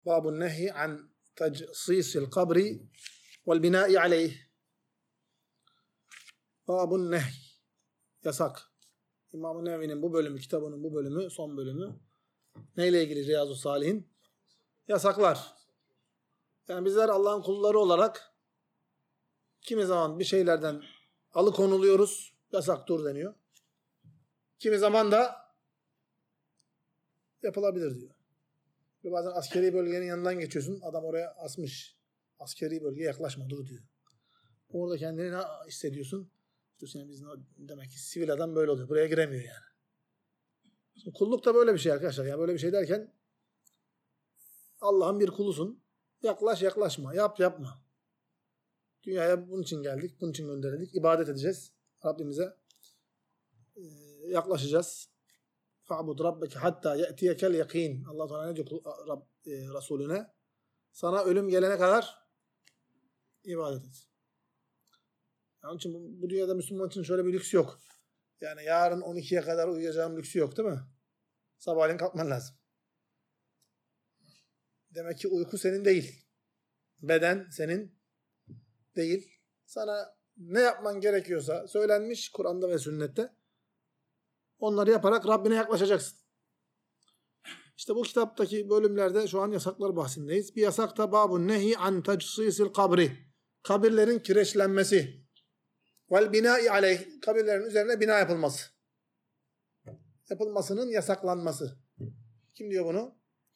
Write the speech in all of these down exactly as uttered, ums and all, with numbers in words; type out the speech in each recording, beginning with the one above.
Babun nehi an tecsisil kabri vel binai aleyh. Babun nehi. Yasak. İmam-ı Nevevi'nin bu bölümü, kitabının bu bölümü, son bölümü neyle ilgili Riyazu Salihin? Yasaklar. Yani bizler Allah'ın kulları olarak kimi zaman bir şeylerden alıkonuluyoruz, yasak dur deniyor. Kimi zaman da yapılabilir diyor. Ve bazen askeri bölgenin yanından geçiyorsun, adam oraya asmış. Askeri bölgeye yaklaşma dur diyor. Orada kendini ne hissediyorsun? Yani biz demek ki sivil adam böyle oluyor. Buraya giremiyor yani. Şimdi kulluk da böyle bir şey arkadaşlar. Yani böyle bir şey derken Allah'ın bir kulusun. Yaklaş yaklaşma. Yap yapma. Dünyaya bunun için geldik. Bunun için gönderildik. İbadet edeceğiz. Rabbimize e, yaklaşacağız. Fa'bud rabbeke hatta ye'tiyekel yakin. Allah Teala ne diyor Rab, e, Resulüne? Sana ölüm gelene kadar ibadet et. Onun için bu, bu dünyada Müslüman için şöyle bir lüks yok. Yani yarın on ikiye kadar uyuyacağım lüksü yok değil mi? Sabahleyin kalkman lazım. Demek ki uyku senin değil. Beden senin değil. Sana ne yapman gerekiyorsa söylenmiş Kur'an'da ve sünnette. Onları yaparak Rabbine yaklaşacaksın. İşte bu kitaptaki bölümlerde şu an yasaklar bahsindeyiz. Bir yasak da babun nehi an tecsisil kabri. Kabirlerin kireçlenmesi. Vel binai aleyh. Kabirlerin üzerine bina yapılması. Yapılmasının yasaklanması. Kim diyor bunu?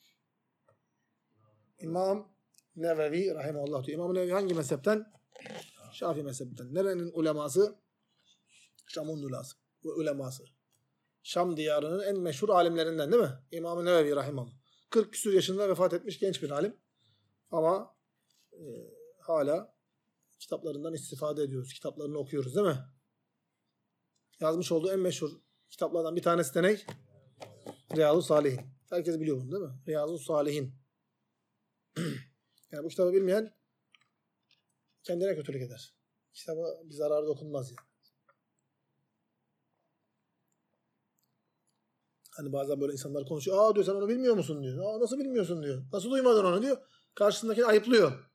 İmam Nevevi rahimahullah diyor. İmam Nevevi hangi mezhepten? Şafii mezhebinden. Nerenin uleması? Şam'ın ulası, uleması. Şam diyarının en meşhur alimlerinden değil mi? İmam Nevevi rahimahullah. kırk küsur yaşında vefat etmiş genç bir alim. Ama e, hala kitaplarından istifade ediyoruz. Kitaplarını okuyoruz değil mi? Yazmış olduğu en meşhur kitaplardan bir tanesi de ne? Riyazu Salihin. Herkes biliyor bunu değil mi? Riyazu Salihin. Yani bu kitabı bilmeyen kendine kötülük eder. Kitaba bir zararı dokunmaz yani. Hani bazen böyle insanlar konuşuyor. Aa diyor sen onu bilmiyor musun diyor. Aa nasıl bilmiyorsun diyor. Nasıl duymadın onu diyor. Karşısındakini ayıplıyor.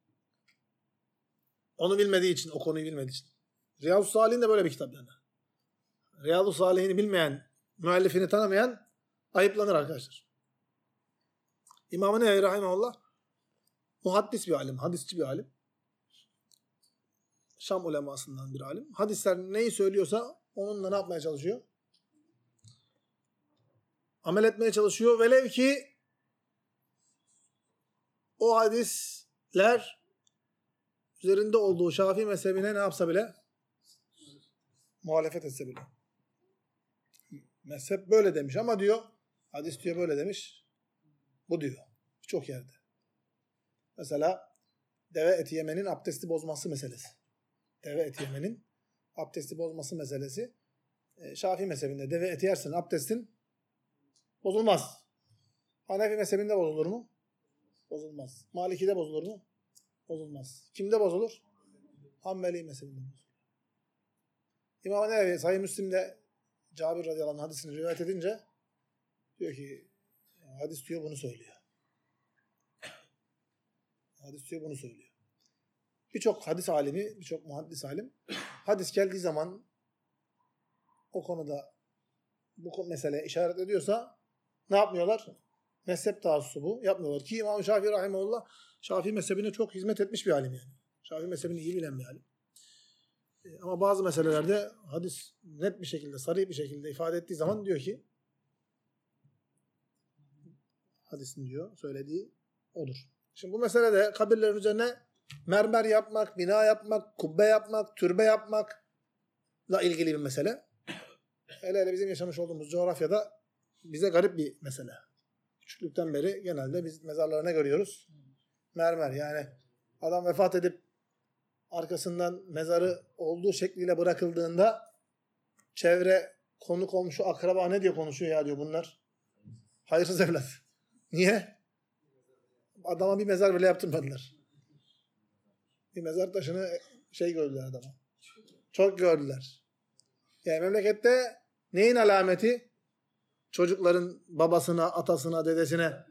Onu bilmediği için, o konuyu bilmediği için. Riyazu Salihin de böyle bir kitap yani. Riyazu Salihin'i bilmeyen, müellifini tanımayan ayıplanır arkadaşlar. İmam-ı Nevevi rahimahullah muhaddis bir alim, hadisçi bir alim. Şam ulemasından bir alim. Hadisler neyi söylüyorsa onunla ne yapmaya çalışıyor? Amel etmeye çalışıyor. Velev ki o hadisler üzerinde olduğu Şafii mezhebine ne yapsa bile muhalefet etse bile. Mezhep böyle demiş ama diyor, hadis diyor böyle demiş. Bu diyor. Birçok yerde. Mesela deve eti yemenin abdesti bozması meselesi. Deve eti yemenin abdesti bozması meselesi. Şafii mezhebinde deve eti yersen abdestin bozulmaz. Hanefi mezhebinde bozulur mu? Bozulmaz. Maliki'de bozulur mu? Bozulmaz. Kimde bozulur? Hanbeli mezhebinde bozulur. İmam-ı Nevevi Sahih Müslim'de Cabir radıyallahu anh hadisini rivayet edince diyor ki hadis diyor bunu söylüyor. Hadis diyor bunu söylüyor. Birçok hadis alimi, birçok muhaddis alim hadis geldiği zaman o konuda bu meseleye işaret ediyorsa ne yapmıyorlar? Mezhep taassubu yapmıyorlar. Ki İmam Şafii rahimahullah Şafii mezhebine çok hizmet etmiş bir alim yani. Şafii mezhebini iyi bilen bir alim. Ama bazı meselelerde hadis net bir şekilde, sarih bir şekilde ifade ettiği zaman diyor ki hadisin diyor, söylediği odur. Şimdi bu meselede kabirlerin üzerine mermer yapmak, bina yapmak, kubbe yapmak, türbe yapmakla ilgili bir mesele. Hele hele bizim yaşamış olduğumuz coğrafyada bize garip bir mesele. Küçüklükten beri genelde biz mezarlarına görüyoruz. Mermer yani adam vefat edip arkasından mezarı olduğu şekliyle bırakıldığında çevre, konu komşu, akraba ne diyor konuşuyor ya diyor bunlar. Hayırsız evlat. Niye? Adama bir mezar bile yaptırmadılar. Bir mezar taşını şey gördüler adama. Çok gördüler. Yani memlekette neyin alameti? Çocukların babasına, atasına, dedesine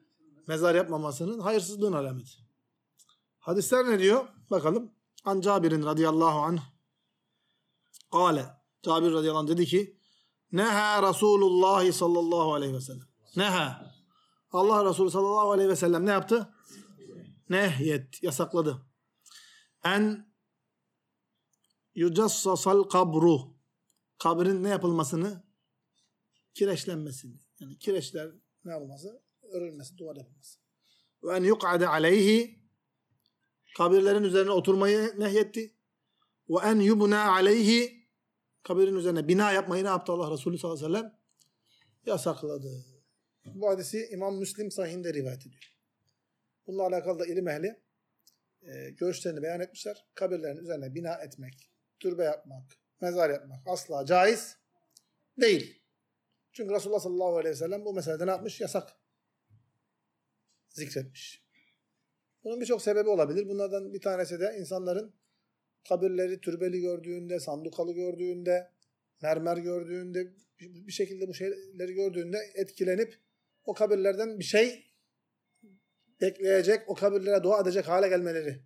mezar yapmamasının hayırsızlığın alameti. Hadisler ne diyor? Bakalım. An Cabir'in radıyallahu anh kâle. Cabir radıyallahu anh dedi ki Neha Resulullah sallallahu aleyhi ve sellem. Neha. Allah Resulü sallallahu aleyhi ve sellem ne yaptı? Nehyet. Yasakladı. En yucassasal kabru. Kabrin ne yapılmasını? Kireçlenmesini. Yani kireçler ne yapılması? Örülmesi, duvar yapılması. Ve en yuk'ade aleyhi. Kabirlerin üzerine oturmayı nehyetti. Ve en yubna aleyhi. Kabirin üzerine bina yapmayı ne yaptı Allah Resulü sallallahu aleyhi ve sellem? Yasakladı. Bu hadisi İmam Müslim sahihinde rivayet ediyor. Bununla alakalı da ilim ehli e, görüşlerini beyan etmişler. Kabirlerin üzerine bina etmek, türbe yapmak, mezar yapmak asla caiz değil. Çünkü Resulullah sallallahu aleyhi ve sellem bu meselede ne yapmış? Yasak zikretmiş. Bunun birçok sebebi olabilir. Bunlardan bir tanesi de insanların kabirleri türbeli gördüğünde, sandukalı gördüğünde, mermer gördüğünde, bir şekilde bu şeyleri gördüğünde etkilenip o kabirlerden bir şey bekleyecek, o kabirlere dua edecek hale gelmeleri.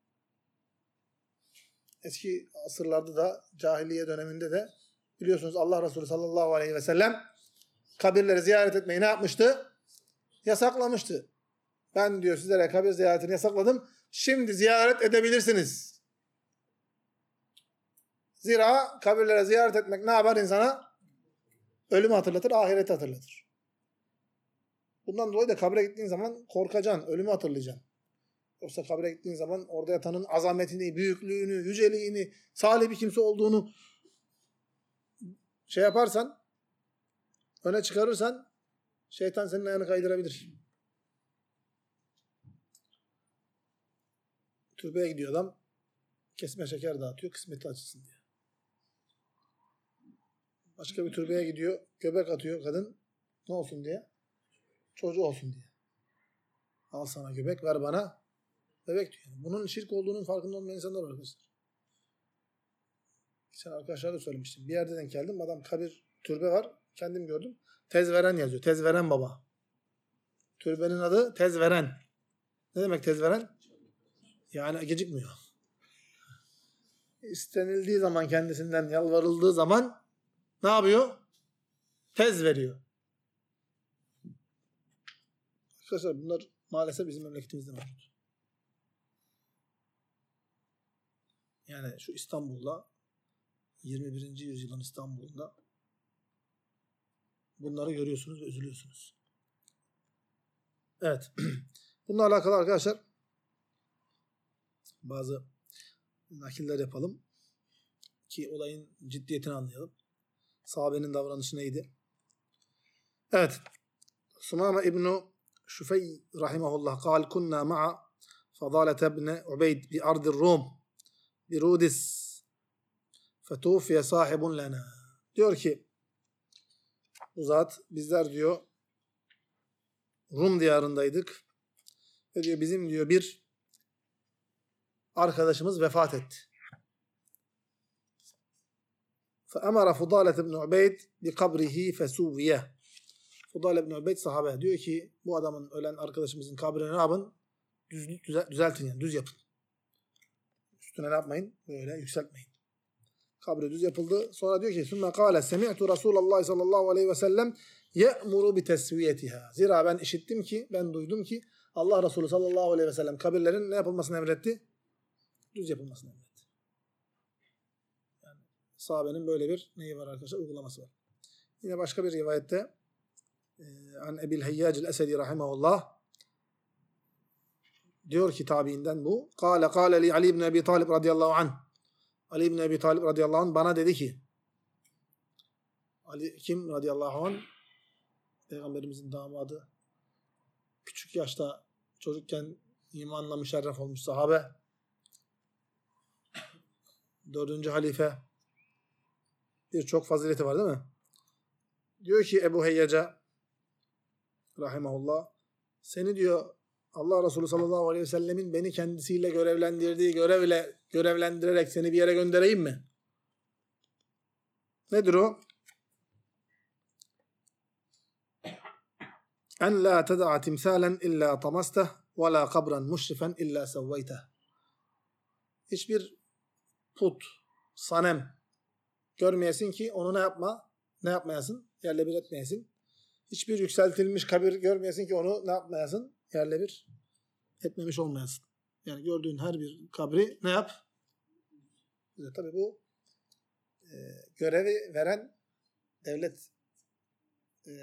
Eski asırlarda da, cahiliye döneminde de biliyorsunuz Allah Resulü sallallahu aleyhi ve sellem kabirleri ziyaret etmeyi ne yapmıştı? Yasaklamıştı. Ben diyor sizlere kabir ziyaretini yasakladım. Şimdi ziyaret edebilirsiniz. Zira kabirlere ziyaret etmek ne yapar insana? Ölümü hatırlatır, ahireti hatırlatır. Bundan dolayı da kabre gittiğin zaman korkacaksın, ölümü hatırlayacaksın. Yoksa kabre gittiğin zaman orada yatanın azametini, büyüklüğünü, yüceliğini, salih bir kimse olduğunu şey yaparsan, öne çıkarırsan şeytan senin ayağını kaydırabilir. Türbeye gidiyor adam, kesme şeker dağıtıyor, kısmeti açılsın diye. Başka bir türbeye gidiyor, göbek atıyor kadın, ne olsun diye? Çocuğu olsun diye. Al sana göbek, ver bana bebek diyor. Bunun şirk olduğunun farkında olmayan insanlar var arkadaşlar. Geçen arkadaşlar da söylemiştim. Bir yerde denk geldim. Adam kabir, türbe var. Kendim gördüm. Tezveren yazıyor. Tezveren baba. Türbenin adı Tezveren. Ne demek tezveren? Yani gecikmiyor. İstenildiği zaman kendisinden yalvarıldığı zaman ne yapıyor? Tez veriyor. Arkadaşlar bunlar maalesef bizim memleketimizde mevcut. Yani şu İstanbul'da yirmi birinci yüzyılın İstanbul'da bunları görüyorsunuz ve üzülüyorsunuz. Evet. Bununla alakalı arkadaşlar bazı nakiller yapalım ki olayın ciddiyetini anlayalım. Sahabenin davranışı neydi? Evet. Sumame İbn-i Şüfey rahimahullah kal kunna ma'a Fadalet ibn Ubeyd bi ardir Rum bi Rudis fetufiye sahibun lana. Diyor ki bu zat bizler diyor Rum diyarındaydık ve diyor bizim diyor bir arkadaşımız vefat etti. فَأَمَرَ فُضَالَةَ بْنُ عُبَيْدٍ بِقَبْرِهِ فَسُوِّيَهِ Fudal ibn Ubeyd sahabe diyor ki bu adamın ölen arkadaşımızın kabrini ne yapın? Düz, düzel, düzeltin yani düz yapın. Üstüne ne yapmayın? Böyle yükseltmeyin. Kabri düz yapıldı. Sonra diyor ki ثُمَّ قَالَ سَمِعْتُ رَسُولَ اللّٰهِ sallallahu aleyhi ve sellem يَأْمُرُ بِتَسْوِيَتِهَا Zira ben işittim ki, ben duydum ki Allah Resulü sallallahu aleyhi ve sellem kabirlerin ne yapılmasını emretti? Düz yapılmasını emretti. Yani sahabenin böyle bir neyi var arkadaşlar? Uygulaması var. Yine başka bir rivayette An Ebil Heyyac el-Esedi rahimahullah diyor ki tabiinden bu. Kâle kâle li Ali ibn Ebi Talib radıyallahu anh. Ali ibn Ebi Talib radıyallahu anh bana dedi ki Ali kim radıyallahu anh? Peygamberimizin damadı. Küçük yaşta çocukken imanla müşerref olmuş sahabe. Dördüncü halife. Birçok fazileti var değil mi? Diyor ki Ebu Heyyaca rahimahullah seni diyor Allah Resulü sallallahu aleyhi ve sellemin beni kendisiyle görevlendirdiği görevle görevlendirerek seni bir yere göndereyim mi? Nedir o? En la ted'a timsalen illa tamasteh ve la kabran muşrifen illa sevveyteh. Hiçbir put, sanem görmeyesin ki onu ne yapma? Ne yapmayasın? Yerle bir etmeyesin. Hiçbir yükseltilmiş kabir görmeyesin ki onu ne yapmayasın? Yerle bir etmemiş olmayasın. Yani gördüğün her bir kabri ne yap? Tabii bu e, görevi veren devlet e,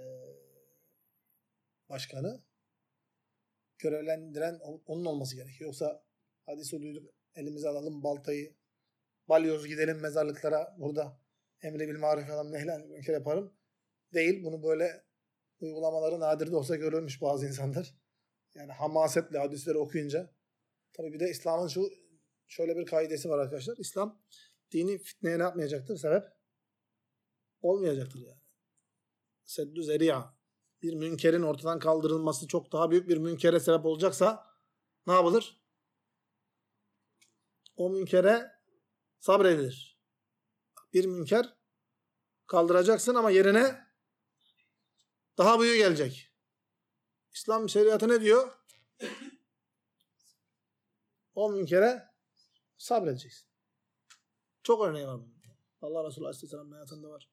başkanı, görevlendiren onun olması gerekiyor. Yoksa hadisi duyduk, elimize alalım baltayı, balyoz gidelim mezarlıklara, burada emri bil maruf falan nehlen münker yaparım. Değil. Bunu böyle uygulamaları nadir de olsa görülmüş bazı insanlar. Yani hamasetle hadisleri okuyunca. Tabii bir de İslam'ın şu şöyle bir kaidesi var arkadaşlar. İslam dini fitneye ne yapmayacaktır? Sebep olmayacaktır yani. Seddü zeri'a. Bir münkerin ortadan kaldırılması çok daha büyük bir münkere sebep olacaksa ne yapılır? O münkere sabredilir. Bir münker kaldıracaksın ama yerine daha büyüğü gelecek. İslam şeriatı ne diyor? O münkere sabredeceksin. Çok örneği var bunun. Allah Resulü Aleyhisselam hayatında var.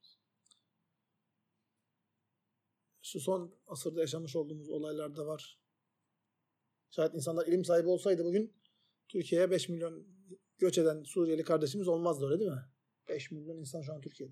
Şu son asırda yaşamış olduğumuz olaylarda var. Şayet insanlar ilim sahibi olsaydı bugün Türkiye'ye beş milyon göç eden Suriyeli kardeşimiz olmazdı, öyle değil mi? beş milyon insan şu an Türkiye'de.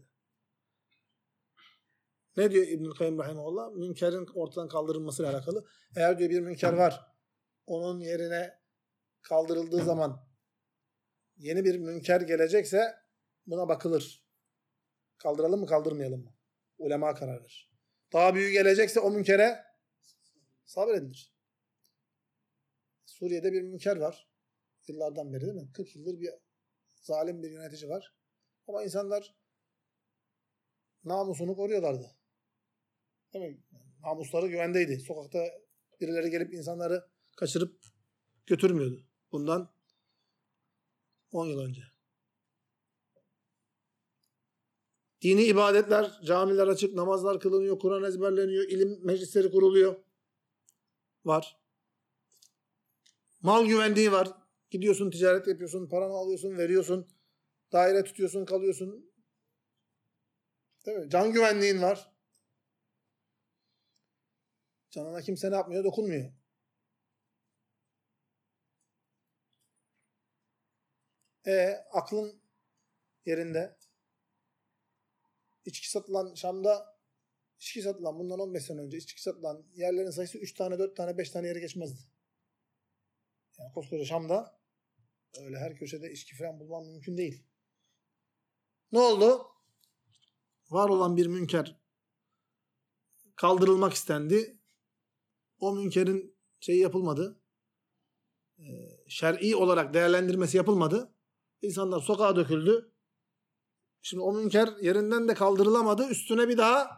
Ne diyor İbnül Kayyim Rahimahullah? Münkerin ortadan kaldırılmasıyla alakalı. Eğer diyor bir münker var, onun yerine kaldırıldığı zaman yeni bir münker gelecekse buna bakılır. Kaldıralım mı, kaldırmayalım mı? Ulema karar verir. Daha büyük gelecekse o münkere sabredilir. Suriye'de bir münker var. Yıllardan beri değil mi? kırk yıldır bir zalim bir yönetici var. Ama insanlar namusunu koruyorlardı. Değil mi? Namusları güvendeydi. Sokakta birileri gelip insanları kaçırıp götürmüyordu. Bundan on yıl önce. Dini ibadetler, camiler açık, namazlar kılınıyor, Kur'an ezberleniyor, ilim meclisleri kuruluyor. Var. Mal güvenliği var. Gidiyorsun, ticaret yapıyorsun, paranı alıyorsun, veriyorsun, daire tutuyorsun, kalıyorsun. Değil mi? Can güvenliğin var. Canına kimse ne yapmıyor? Dokunmuyor. E aklın yerinde. İçki satılan Şam'da, içki satılan bundan on beş sene önce içki satılan yerlerin sayısı üç tane, dört tane, beş tane yere geçmezdi. Yani koskoca Şam'da öyle her köşede içki falan bulman mümkün değil. Ne oldu? Var olan bir münker kaldırılmak istendi. O münkerin şeyi yapılmadı. E, şer'i olarak değerlendirmesi yapılmadı. İnsanlar sokağa döküldü. Şimdi o münker yerinden de kaldırılamadı. Üstüne bir daha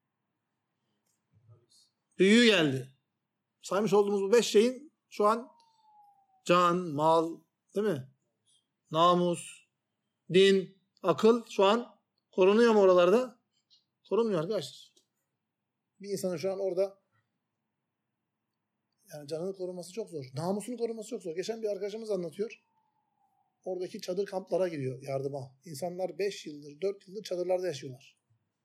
büyüğü geldi. Saymış olduğumuz bu beş şeyin şu an can, mal, değil mi? Namus, din, akıl şu an korunuyor mu oralarda? Korunmuyor arkadaşlar. Bir insanın şu an orada yani canını koruması çok zor. Namusunu koruması çok zor. Geçen bir arkadaşımız anlatıyor. Oradaki çadır kamplara gidiyor yardıma. İnsanlar beş yıldır, dört yıldır çadırlarda yaşıyorlar.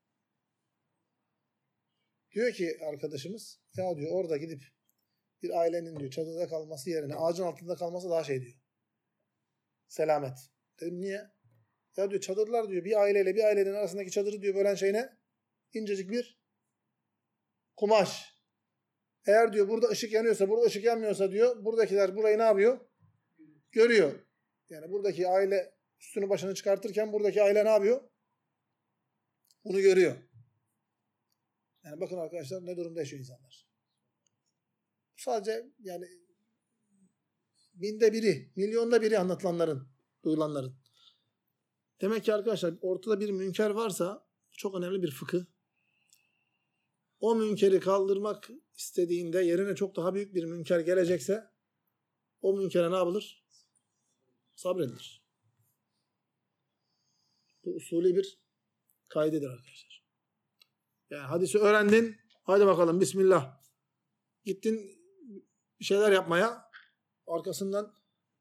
Diyor ki arkadaşımız, ya diyor orada gidip bir ailenin diyor çadırda kalması yerine ağacın altında kalması daha şey diyor. Selamet. Dedim niye? Ya diyor çadırlar diyor bir aileyle bir ailenin arasındaki çadırı diyor bölen şey ne? İncecik bir kumaş. Eğer diyor burada ışık yanıyorsa, burada ışık yanmıyorsa diyor buradakiler burayı ne yapıyor? Görüyor. Yani buradaki aile üstünü başını çıkartırken buradaki aile ne yapıyor? Bunu görüyor. Yani bakın arkadaşlar ne durumda yaşıyor insanlar. Sadece yani binde biri, milyonda biri anlatılanların, duyulanların. Demek ki arkadaşlar ortada bir münker varsa çok önemli bir fıkıh. O münkeri kaldırmak istediğinde yerine çok daha büyük bir münker gelecekse o münkere ne yapılır? Sabredilir. Bu usulü bir kaidedir arkadaşlar. Yani hadisi öğrendin. Haydi bakalım bismillah. gittin bir şeyler yapmaya, arkasından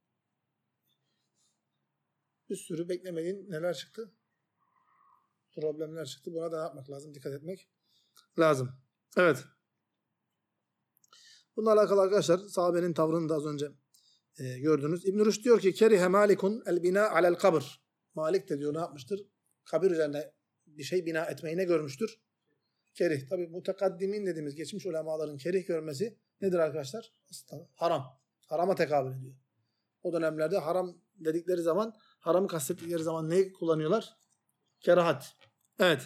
bir sürü beklemediğin neler çıktı? Problemler çıktı. Buna da ne yapmak lazım? Dikkat etmek lazım. Evet. Bununla alakalı arkadaşlar sahabenin tavrını da az önce e, gördünüz. İbn-i Rüşd diyor ki kerihe malikun el bina alel kabr. Malik de diyor ne yapmıştır? Kabir üzerine bir şey bina etmeyi ne görmüştür? Kerih. Tabi mutekaddimin dediğimiz geçmiş ulemaların kerih görmesi nedir arkadaşlar? Haram. Harama tekabül ediyor. O dönemlerde haram dedikleri zaman, haramı kastettikleri zaman neyi kullanıyorlar? Kerahat. Evet.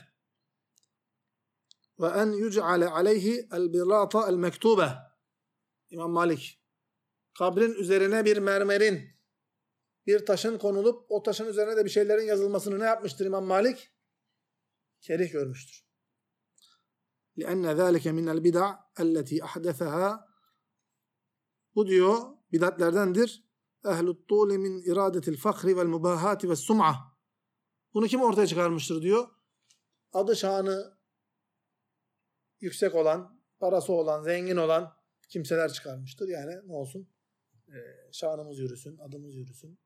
Ve en yuc'ale aleyhi el birata el mektube. İmam Malik. Kabrin üzerine bir mermerin, bir taşın konulup o taşın üzerine de bir şeylerin yazılmasını ne yapmıştır İmam Malik? Kerih görmüştür. لِأَنَّ ذَٰلِكَ مِنَ الْبِدَعِ الَّتِي أَحْدَثَهَا. Bu diyor bidatlerdendir. اَهْلُ الطُّولِ مِنْ اِرَادَةِ الْفَخْرِ وَالْمُبَاهَاتِ وَالسُّمْعَةِ. Bunu kim ortaya çıkarmıştır diyor. Adı şanı yüksek olan, parası olan, zengin olan kimseler çıkarmıştır. Yani ne olsun? Ee, şanımız yürüsün, adımız yürüsün.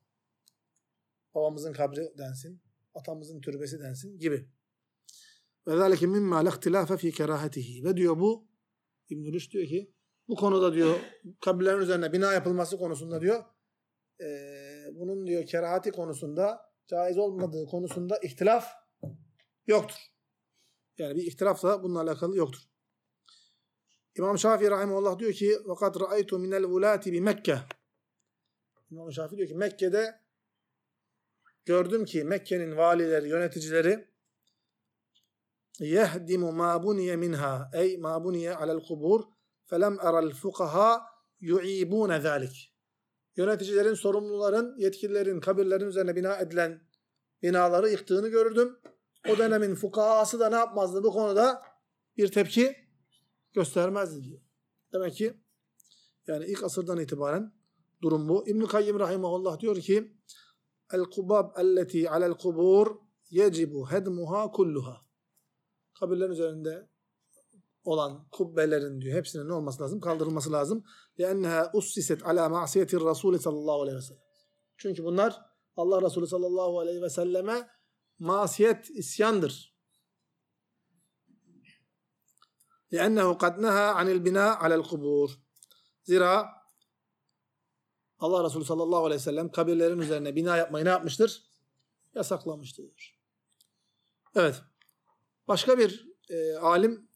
Babamızın kabri densin, atamızın türbesi densin gibi. Ve zâlike mimmâ lehtilâfe fî kerâhetihi. Ve diyor bu, İbn-i Rüşd diyor ki, bu konuda diyor, kabirlerin üzerine bina yapılması konusunda diyor, e, bunun diyor kerahati konusunda, caiz olmadığı konusunda ihtilaf yoktur. Yani bir ihtilaf da bununla alakalı yoktur. İmam Şafii rahimehullah diyor ki, وَقَدْ رَأَيْتُ مِنَ الْوُلَاتِ بِمَكَّةِ. İmam Şafii diyor ki, Mekke'de gördüm ki Mekke'nin valileri, yöneticileri يَهْدِمُ مَا بُنِيَ مِنْهَا اَيْ مَا بُنِيَ عَلَى الْقُبُورِ فَلَمْ اَرَى الْفُقَهَا يُعِيبُونَ ذَٰلِكِ. Yöneticilerin, sorumluların, yetkililerin kabirlerin üzerine bina edilen binaları yıktığını gördüm. O dönemin fukahası da ne yapmazdı bu konuda? Bir tepki göstermezdi diyor. Demek ki yani ilk asırdan itibaren durum bu. İbn-i Kayyim rahimahullah diyor ki el-kubab elleti alel-kubur yecibu hedmuha kulluha. Kabirlerin üzerinde olan kubbelerin diyor hepsinin ne olması lazım? Kaldırılması lazım. لِأَنَّهَا اُسِّسَتْ عَلَى مَعْصِيَةِ الرَّسُولِ sallallahu aleyhi ve sellem. Çünkü bunlar Allah Resulü sallallahu aleyhi ve selleme masiyet, isyandır. لِأَنَّهُ قَدْ نَهَا عَنِ الْبِنَاءِ عَلَى الْقُبُورِ. Zira Allah Resulü sallallahu aleyhi ve sellem kabirlerin üzerine bina yapmayı ne yapmıştır? Yasaklamıştır. Evet. Başka bir e, alim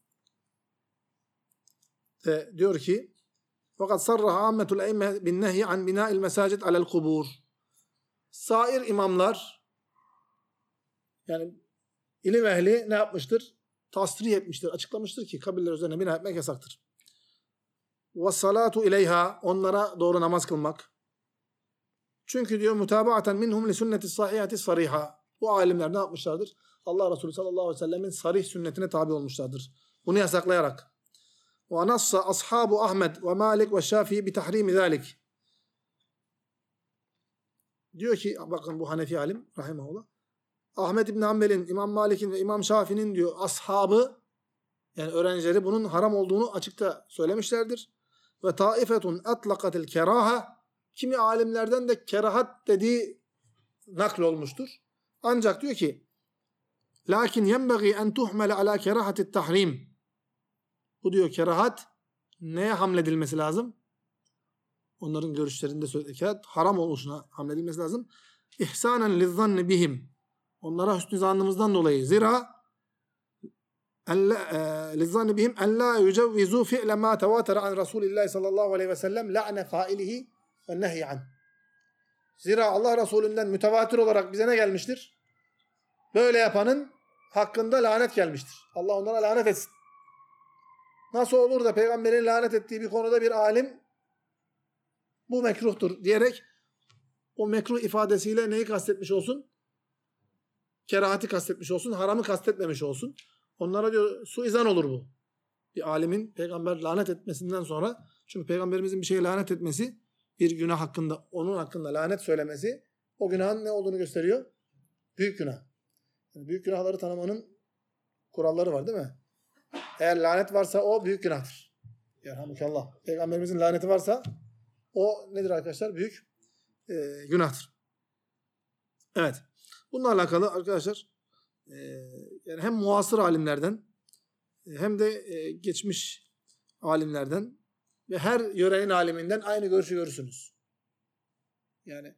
de diyor ki fakat sarraha ammetul eyme bin nehy an bina'il mesacid alel kubur. Sair imamlar yani ilim ehli ne yapmıştır? Tasrih etmiştir, açıklamıştır ki kabirler üzerine bina etmek yasaktır. Ve salatu ileyha, onlara doğru namaz kılmak. Çünkü diyor mutabaaten minhum li sünneti sahihati sariha. Bu alimler ne yapmışlardır? Allah Resulü sallallahu aleyhi ve sellemin sarih sünnetine tabi olmuşlardır. Bunu yasaklayarak. Ve nassa ashabu Ahmed ve Malik ve Şafii bi tahrimi zalik. Diyor ki bakın bu Hanefi alim rahimahullah. Ahmed İbn Hanbel'in, İmam Malik'in ve İmam Şafii'nin diyor ashabı yani öğrencileri bunun haram olduğunu açıkta söylemişlerdir. Ve taifetun atlaqatil keraha, kimi alimlerden de kerahat dediği nakl olmuştur. Ancak diyor ki lakin yenbagî en tuhmele ala kerahatit tahrim. Bu diyor kerahat neye hamledilmesi lazım? Onların görüşlerinde söylediği kerahat haram oluşuna hamledilmesi lazım. İhsanen lizzanni bihim. Onlara hüsnü zannımızdan dolayı. Zira lizzanni bihim en la yücevvizu fi'le ma tevatere an Resulillahi sallallahu aleyhi ve sellem la'ne failihi ve nehy an. Zira Allah Resulü'nden mütevatir olarak bize ne gelmiştir? Böyle yapanın hakkında lanet gelmiştir. Allah onlara lanet etsin. Nasıl olur da peygamberin lanet ettiği bir konuda bir alim bu mekruhtur diyerek o mekruh ifadesiyle neyi kastetmiş olsun? Kerahati kastetmiş olsun, haramı kastetmemiş olsun. Onlara diyor suizan olur bu. Bir alimin peygamber lanet etmesinden sonra, çünkü peygamberimizin bir şeye lanet etmesi bir günah hakkında, onun hakkında lanet söylemesi o günahın ne olduğunu gösteriyor? Büyük günah. Yani büyük günahları tanımanın kuralları var değil mi? Eğer lanet varsa o büyük günahtır. Yerhamukallah. Peygamberimizin laneti varsa o nedir arkadaşlar? Büyük e, günahtır. Evet. Bununla alakalı arkadaşlar e, yani hem muasır alimlerden hem de e, geçmiş alimlerden ve her yörenin aliminden aynı görüşü görürsünüz. Yani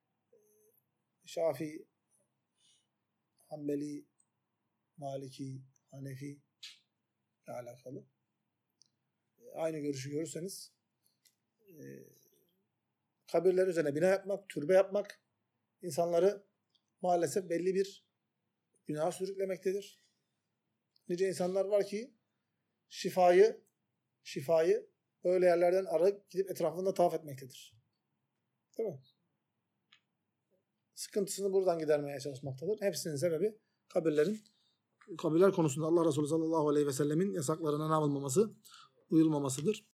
Şafii, Hanbeli, Maliki, Hanefi ile alakalı aynı görüşü görürseniz e, kabirler üzerine bina yapmak, türbe yapmak insanları maalesef belli bir günaha sürüklemektedir. Nice insanlar var ki şifayı şifayı öyle yerlerden arayıp gidip etrafında tavaf etmektedir. Değil mi? Sıkıntısını buradan gidermeye çalışmaktadır. Hepsinin sebebi kabirlerin kabirler konusunda Allah Resulü sallallahu aleyhi ve sellemin yasaklarına ne yapılmaması, uyulmamasıdır.